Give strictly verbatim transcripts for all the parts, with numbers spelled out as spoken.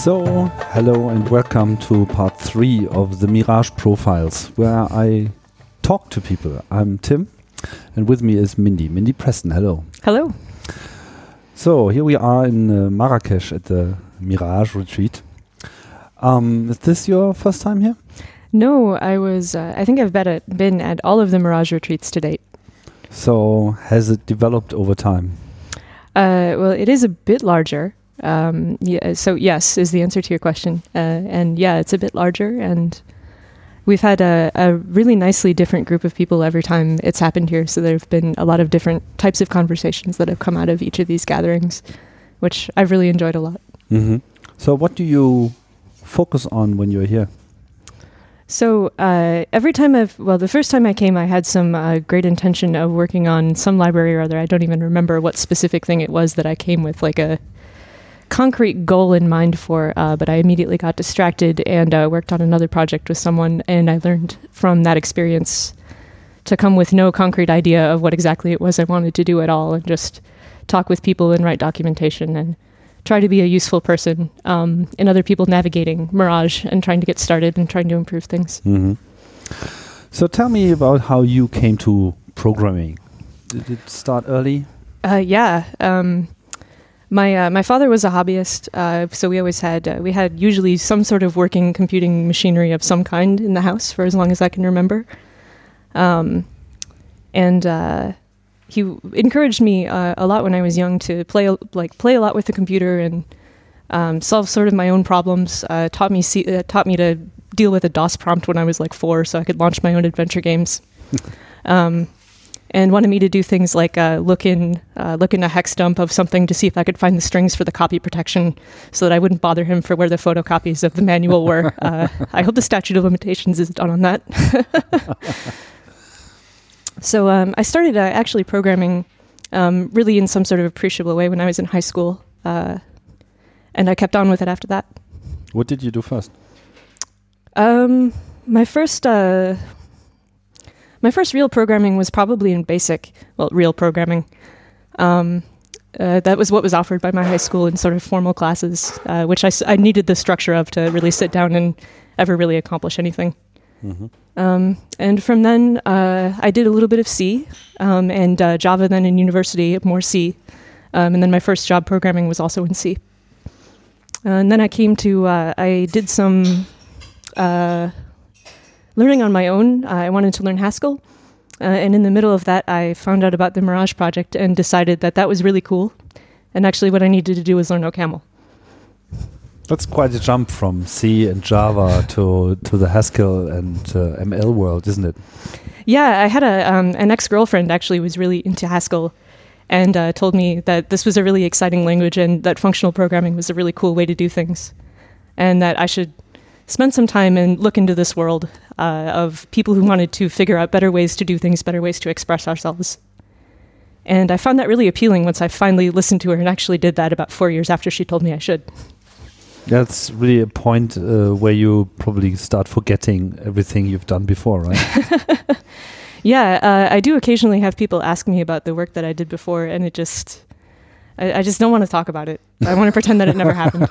So, hello and welcome to part three of the Mirage Profiles, where I talk to people. I'm Tim, and with me is Mindy. Mindy Preston, hello. Hello. So, here we are in uh, Marrakesh at the Mirage Retreat. Um, is this your first time here? No, I was, uh, I think I've been at, been at all of the Mirage retreats to date. So, has it developed over time? Uh, well, it is a bit larger. Um, yeah, so yes, is the answer to your question. Uh, and yeah, it's a bit larger, and we've had a, a really nicely different group of people every time it's happened here. So there have been a lot of different types of conversations that have come out of each of these gatherings, which I've really enjoyed a lot. Mm-hmm. So what do you focus on when you're here? So uh, every time I've, well, the first time I came, I had some uh, great intention of working on some library or other. I don't even remember what specific thing it was that I came with, like a concrete goal in mind for, uh, but I immediately got distracted and uh, worked on another project with someone, and I learned from that experience to come with no concrete idea of what exactly it was I wanted to do at all, and just talk with people and write documentation and try to be a useful person um, in other people navigating Mirage and trying to get started and trying to improve things. Mm-hmm. So tell me about how you came to programming. Did it start early? Uh, yeah. Um, My uh, my father was a hobbyist, uh, so we always had uh, we had usually some sort of working computing machinery of some kind in the house for as long as I can remember, um, and uh, he encouraged me uh, a lot when I was young to play like play a lot with the computer and um, solve sort of my own problems. Uh, taught me see, uh, taught me to deal with a DOS prompt when I was like four, so I could launch my own adventure games. um, And wanted me to do things like uh, look in uh, look in a hex dump of something to see if I could find the strings for the copy protection, so that I wouldn't bother him for where the photocopies of the manual were. Uh, I hope the statute of limitations is done on that. So um, I started uh, actually programming um, really in some sort of appreciable way when I was in high school, uh, and I kept on with it after that. What did you do first? Um, my first. Uh, My first real programming was probably in BASIC, well, real programming. Um, uh, that was what was offered by my high school in sort of formal classes, uh, which I, s- I needed the structure of to really sit down and ever really accomplish anything. Mm-hmm. Um, and from then, uh, I did a little bit of C, um, and uh, Java then in university, more C. Um, and then my first job programming was also in C. Uh, and then I came to, uh, I did some... Uh, Learning on my own. uh, I wanted to learn Haskell, uh, and in the middle of that, I found out about the Mirage project and decided that that was really cool, and actually what I needed to do was learn OCaml. That's quite a jump from C and Java to, to the Haskell and uh, M L world, isn't it? Yeah, I had a um, an ex-girlfriend actually was really into Haskell, and uh, told me that this was a really exciting language and that functional programming was a really cool way to do things, and that I should spend some time and look into this world uh, of people who wanted to figure out better ways to do things, better ways to express ourselves. And I found that really appealing once I finally listened to her and actually did that about four years after she told me I should. That's really a point uh, where you probably start forgetting everything you've done before, right? Yeah, uh, I do occasionally have people ask me about the work that I did before, and it just... I, I just don't want to talk about it. I want to pretend that it never happened.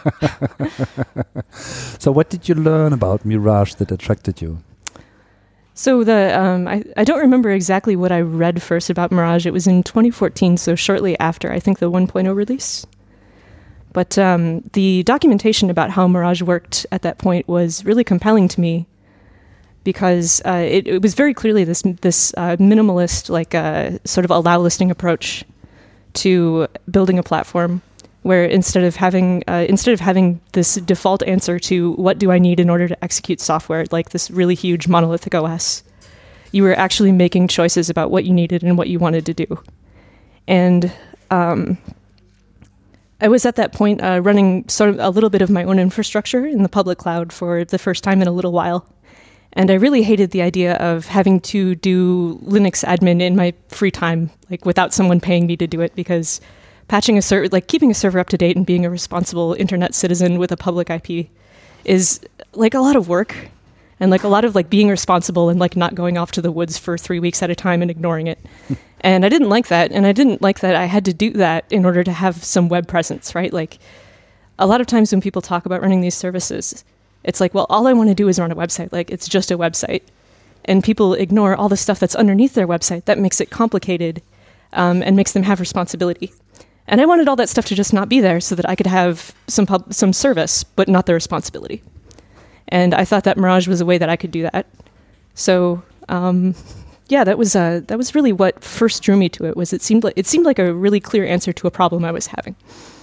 So what did you learn about Mirage that attracted you? So the um, I, I don't remember exactly what I read first about Mirage. It was in twenty fourteen, so shortly after, I think, the one point oh release. But um, the documentation about how Mirage worked at that point was really compelling to me, because uh, it, it was very clearly this, this uh, minimalist, like uh, sort of allow listing approach to building a platform, where instead of having uh, instead of having this default answer to what do I need in order to execute software, like this really huge monolithic O S, you were actually making choices about what you needed and what you wanted to do. And um, I was at that point uh, running sort of a little bit of my own infrastructure in the public cloud for the first time in a little while. And I really hated the idea of having to do Linux admin in my free time, like without someone paying me to do it, because patching a server, like keeping a server up to date and being a responsible internet citizen with a public I P is like a lot of work, and like a lot of like being responsible and like not going off to the woods for three weeks at a time and ignoring it. And I didn't like that. And I didn't like that I had to do that in order to have some web presence, right? Like a lot of times when people talk about running these services, it's like, well, all I want to do is run a website. Like, it's just a website. And people ignore all the stuff that's underneath their website that makes it complicated um, and makes them have responsibility. And I wanted all that stuff to just not be there so that I could have some pub- some service, but not the responsibility. And I thought that Mirage was a way that I could do that. So, um, yeah, that was uh, that was really what first drew me to it. Was it seemed like it seemed like a really clear answer to a problem I was having.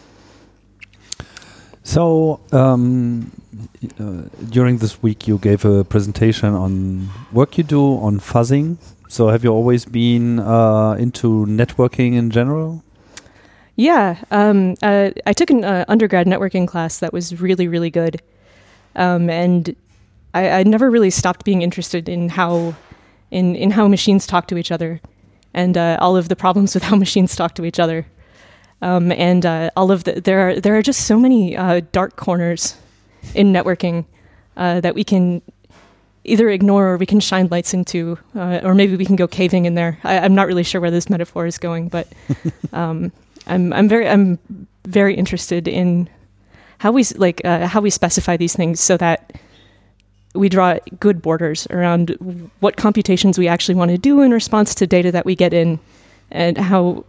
So um, uh, during this week, you gave a presentation on work you do on fuzzing. So have you always been uh, into networking in general? Yeah, um, uh, I took an uh, undergrad networking class that was really, really good. Um, and I, I never really stopped being interested in how in, in how machines talk to each other and uh, all of the problems with how machines talk to each other. Um, and uh, all of the there are there are just so many uh, dark corners in networking uh, that we can either ignore or we can shine lights into, uh, or maybe we can go caving in there. I, I'm not really sure where this metaphor is going, but um, I'm I'm very I'm very interested in how we like uh, how we specify these things so that we draw good borders around what computations we actually want to do in response to data that we get in, and how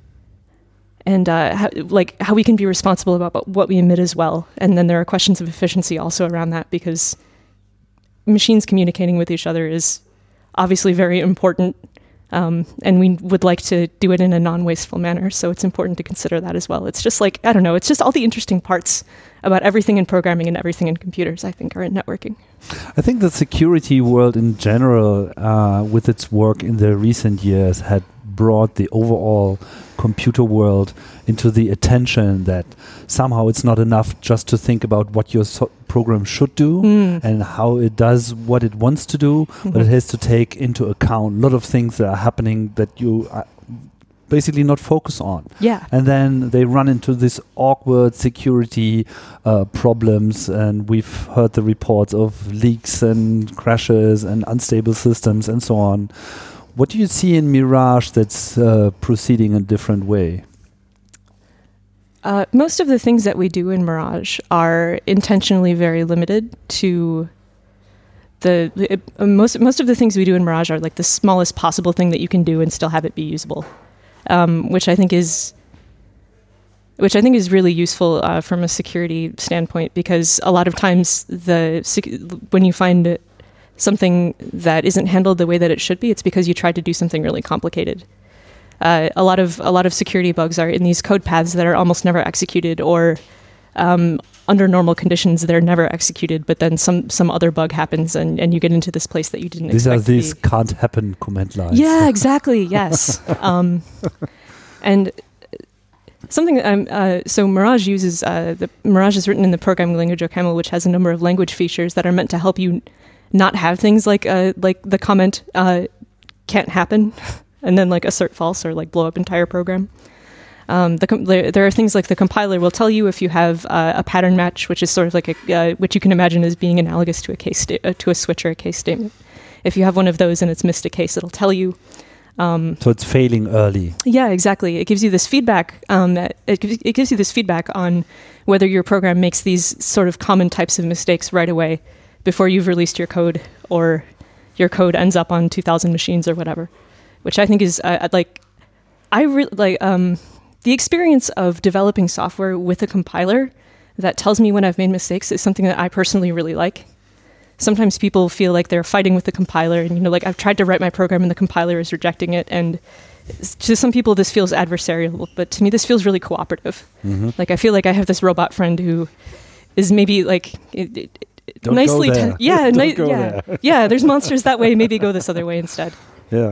and uh, how, like how we can be responsible about what we emit as well. And then there are questions of efficiency also around that, because machines communicating with each other is obviously very important. Um, and we would like to do it in a non-wasteful manner, so it's important to consider that as well. It's just like, I don't know, it's just all the interesting parts about everything in programming and everything in computers, I think, are in networking. I think the security world in general, uh, with its work in the recent years, had brought the overall computer world into the attention that somehow it's not enough just to think about what your so program should do mm. and how it does what it wants to do, mm-hmm. but it has to take into account a lot of things that are happening that you are basically not focus on. Yeah. And then they run into this awkward security uh, problems, and we've heard the reports of leaks and crashes and unstable systems and so on. What do you see in Mirage that's uh, proceeding a different way? Uh, most of the things that we do in Mirage are intentionally very limited to the, the uh, most. Most of the things we do in Mirage are like the smallest possible thing that you can do and still have it be usable, um, which I think is which I think is really useful uh, from a security standpoint, because a lot of times the when you find something that isn't handled the way that it should be, it's because you tried to do something really complicated. Uh, a lot of a lot of security bugs are in these code paths that are almost never executed, or um, under normal conditions they're never executed. But then some some other bug happens, and, and you get into this place that you didn't these expect. These are these can't happen command lines. Yeah, exactly. Yes, um, and something. Um, uh, so Mirage uses uh, the Mirage is written in the programming language OCaml, which has a number of language features that are meant to help you not have things like uh, like the comment uh, can't happen. And then like assert false or like blow up entire program. Um, the com there, there are things like the compiler will tell you if you have uh, a pattern match, which is sort of like a, uh, which you can imagine as being analogous to a case uh, to a switch or a case statement. If you have one of those and it's missed a case, it'll tell you. Um, so it's failing early. Yeah, exactly. It gives you this feedback. Um, that it, it gives you this feedback on whether your program makes these sort of common types of mistakes right away before you've released your code, or your code ends up on two thousand machines or whatever. Which I think is uh, like, I really like um, the experience of developing software with a compiler that tells me when I've made mistakes is something that I personally really like. Sometimes people feel like they're fighting with the compiler, and you know, like I've tried to write my program and the compiler is rejecting it, and to some people this feels adversarial, but to me this feels really cooperative. Mm-hmm. Like I feel like I have this robot friend who is maybe like it, it, Don't nicely, go there. yeah, Don't ni go yeah, there. yeah. There's monsters that way. Maybe go this other way instead. Yeah.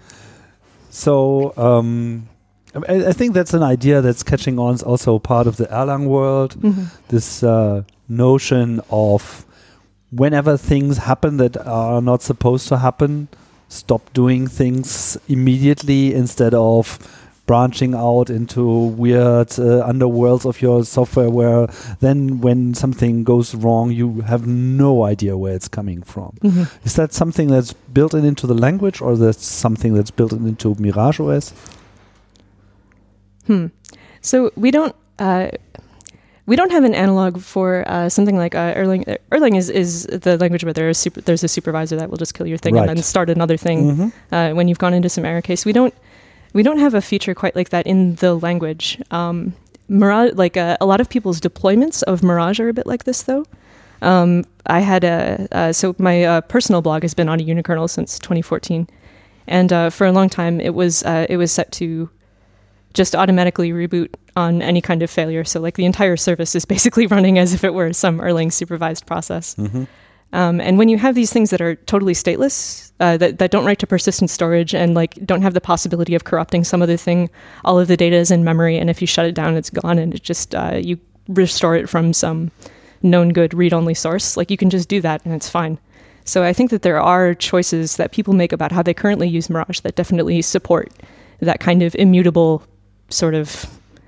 So um, I, I think that's an idea that's catching on. It's also part of the Erlang world. Mm-hmm. This uh, notion of whenever things happen that are not supposed to happen, stop doing things immediately instead of branching out into weird uh, underworlds of your software, where then when something goes wrong, you have no idea where it's coming from. Mm-hmm. Is that something that's built in into the language, or that's something that's built in into Mirage O S? Hmm. So we don't, uh, we don't have an analog for uh, something like uh, Erlang. Erlang is, is the language where there is super, there's a supervisor that will just kill your thing right. and then start another thing mm-hmm. uh, when you've gone into some error case. We don't we don't have a feature quite like that in the language. Um, Mirage, like uh, a lot of people's deployments of Mirage are a bit like this, though. Um, I had a uh, so my uh, personal blog has been on a unikernel since twenty fourteen, and uh, for a long time it was uh, it was set to just automatically reboot on any kind of failure. So like the entire service is basically running as if it were some Erlang supervised process. Mm-hmm. Um, and when you have these things that are totally stateless, uh, that, that don't write to persistent storage and like don't have the possibility of corrupting some other thing, all of the data is in memory, and if you shut it down, it's gone, and it just uh, you restore it from some known good read-only source. Like you can just do that and it's fine. So I think that there are choices that people make about how they currently use Mirage that definitely support that kind of immutable sort of,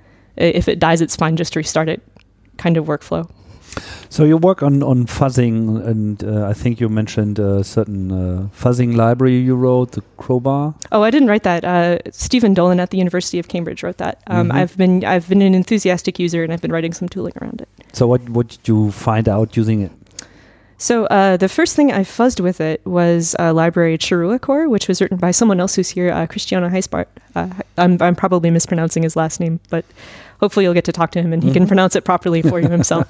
if it dies, it's fine, just restart it kind of workflow. So you work on, on fuzzing, and uh, I think you mentioned a certain uh, fuzzing library you wrote, the Crowbar. Oh, I didn't write that. Uh, Stephen Dolan at the University of Cambridge wrote that. Um, mm-hmm. I've been I've been an enthusiastic user, and I've been writing some tooling around it. So what what did you find out using it? So uh, the first thing I fuzzed with it was a library Chirua Core, which was written by someone else who's here, uh, Cristiano Heisbart. Uh, I'm, I'm probably mispronouncing his last name, but hopefully you'll get to talk to him and he mm-hmm. can pronounce it properly for you himself.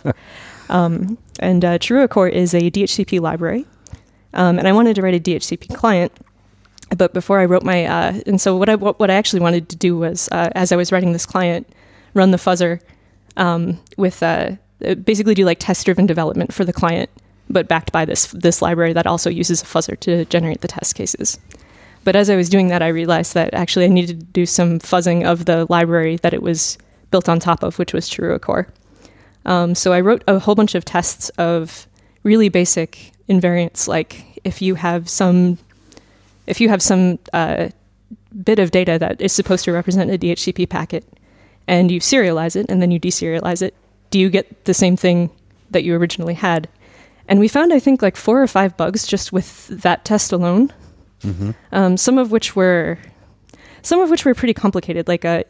um, and uh, Chirua Core is a D H C P library, um, and I wanted to write a D H C P client. But before I wrote my, uh, and so what I what, what I actually wanted to do was, uh, as I was writing this client, run the fuzzer um, with uh, basically do like test-driven development for the client, but backed by this this library that also uses a fuzzer to generate the test cases. But as I was doing that, I realized that actually I needed to do some fuzzing of the library that it was built on top of, which was Chirua Core. Um, so I wrote a whole bunch of tests of really basic invariants, like if you have some if you have some uh, bit of data that is supposed to represent a D H C P packet, and you serialize it and then you deserialize it, do you get the same thing that you originally had? And we found, I think, like four or five bugs just with that test alone. Mm-hmm. Um, some of which were, some of which were pretty complicated. Like a,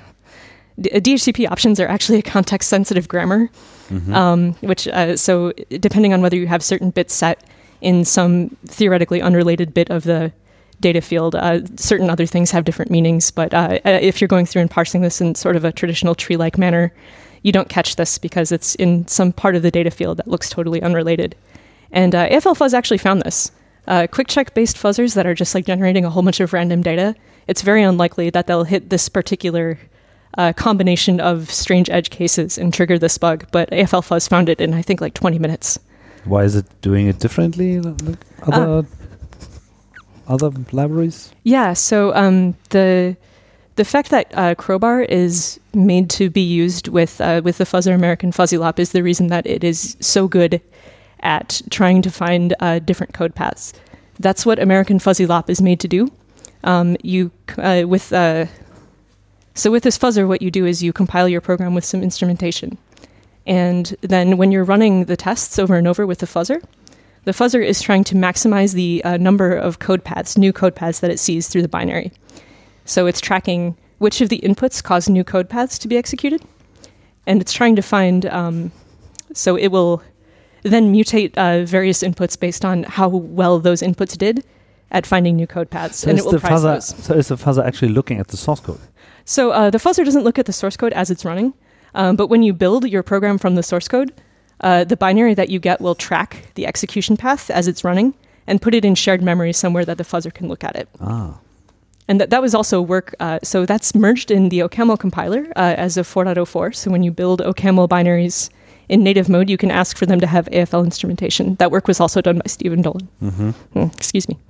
a D H C P options are actually a context-sensitive grammar, mm-hmm. um, which uh, so depending on whether you have certain bits set in some theoretically unrelated bit of the data field, uh, certain other things have different meanings. But uh, if you're going through and parsing this in sort of a traditional tree-like manner, you don't catch this because it's in some part of the data field that looks totally unrelated. And uh, A F L Fuzz actually found this. Uh, quick check-based fuzzers that are just like generating a whole bunch of random data, it's very unlikely that they'll hit this particular uh, combination of strange edge cases and trigger this bug. But A F L Fuzz found it in, I think, like twenty minutes. Why is it doing it differently than other, uh, other libraries? Yeah, so um, the... The fact that uh, Crowbar is made to be used with uh, with the fuzzer American Fuzzy Lop is the reason that it is so good at trying to find uh, different code paths. That's what American Fuzzy Lop is made to do. Um, you uh, with uh, so with this fuzzer, what you do is you compile your program with some instrumentation, and then when you're running the tests over and over with the fuzzer, the fuzzer is trying to maximize the uh, number of code paths, new code paths that it sees through the binary. So it's tracking which of the inputs cause new code paths to be executed. And it's trying to find, um, so it will then mutate uh, various inputs based on how well those inputs did at finding new code paths. So and is it will the price fuzzer, those. So is the fuzzer actually looking at the source code? So uh, the fuzzer doesn't look at the source code as it's running. Um, but when you build your program from the source code, uh, the binary that you get will track the execution path as it's running and put it in shared memory somewhere that the fuzzer can look at it. Ah. And that, that was also work, uh, so that's merged in the OCaml compiler uh, as of four point oh four. So when you build OCaml binaries in native mode, you can ask for them to have A F L instrumentation. That work was also done by Stephen Dolan. Mm-hmm. Mm, excuse me.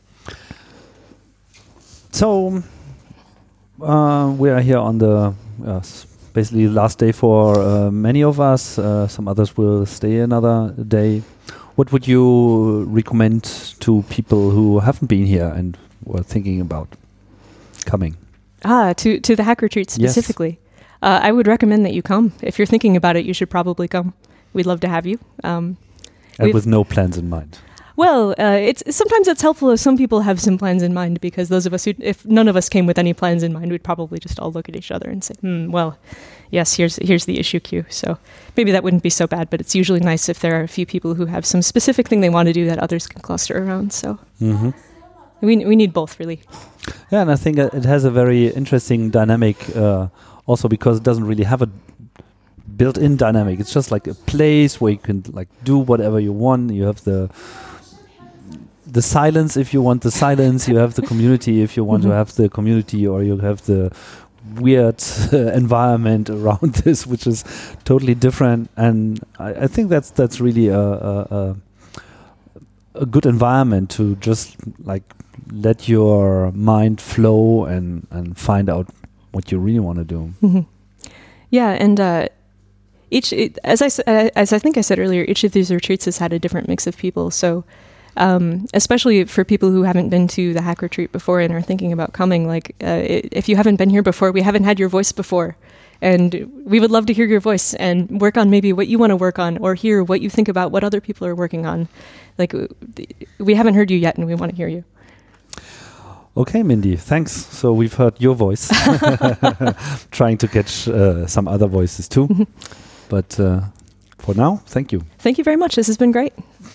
So uh, we are here on the uh, basically last day for uh, many of us. Uh, some others will stay another day. What would you recommend to people who haven't been here and were thinking about coming? Ah, to, to the Hack Retreat specifically. Yes. Uh, I would recommend that you come. If you're thinking about it, you should probably come. We'd love to have you. Um, and with no plans in mind. Well, uh, it's sometimes it's helpful if some people have some plans in mind, because those of us who, if none of us came with any plans in mind, we'd probably just all look at each other and say, hmm, well, yes, here's here's the issue queue. So maybe that wouldn't be so bad, but it's usually nice if there are a few people who have some specific thing they want to do that others can cluster around. So Mm-hmm. we we need both, really. Yeah, and I think it has a very interesting dynamic uh, also because it doesn't really have a built-in dynamic. It's just like a place where you can like do whatever you want. You have the the silence if you want the silence. You have the community if you want Mm-hmm. to have the community, or you have the weird uh, environment around this, which is totally different. And I, I think that's that's really a, a, a a good environment to just like let your mind flow and and find out what you really want to do. Mm-hmm. Yeah, and uh, each it, as I s- uh, as I think I said earlier, each of these retreats has had a different mix of people. So, um, especially for people who haven't been to the Hack Retreat before and are thinking about coming, like uh, I if you haven't been here before, we haven't had your voice before, and we would love to hear your voice and work on maybe what you want to work on, or hear what you think about what other people are working on. Like w- we haven't heard you yet, and we want to hear you. Okay, Mindy, thanks. So we've heard your voice, trying to catch uh, some other voices too. But uh, for now, thank you. Thank you very much. This has been great.